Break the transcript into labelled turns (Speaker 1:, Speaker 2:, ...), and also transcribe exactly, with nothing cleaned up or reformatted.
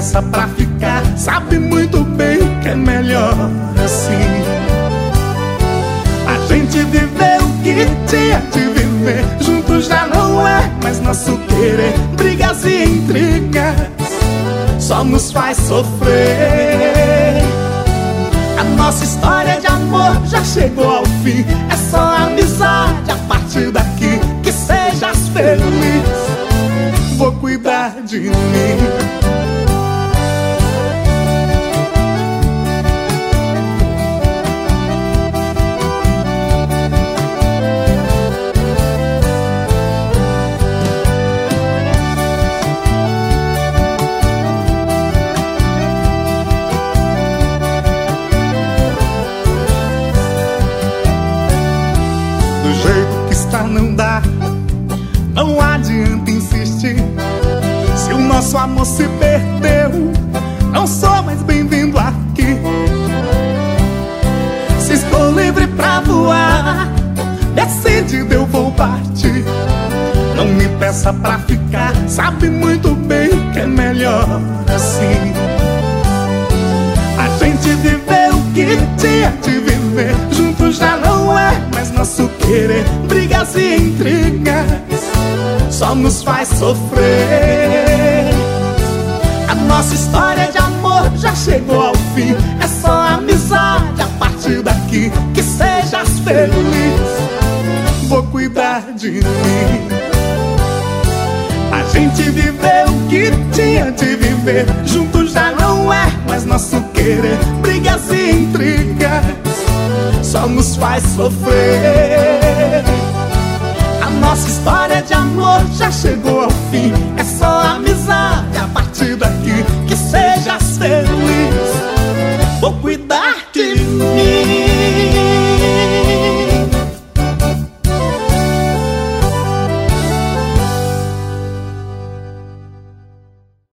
Speaker 1: peça pra ficar, sabe muito bem que é melhor assim. A gente viveu o que tinha de viver, juntos já não é mais nosso querer. Brigas e intrigas só nos faz sofrer. A nossa história de amor já chegou ao fim, é só amizade a partir daqui. Que sejas feliz, vou cuidar de mim. Do jeito que está não dá, não adianta insistir. Se o nosso amor se perdeu, não sou mais bem-vindo aqui. Se estou livre pra voar, decidido eu vou partir. Não me peça pra ficar, sabe muito bem que é melhor assim. A gente viveu o que tinha de viver, juntos já não é mais nosso querer. Brigas e intrigas só nos faz sofrer. A nossa história de amor já chegou ao fim, é só amizade a partir daqui. Que sejas feliz, vou cuidar de mim. A gente viveu o que tinha de viver, juntos já não é mais nosso querer. Brigas e intrigas só nos faz sofrer. A nossa história de amor já chegou ao fim, é só amizade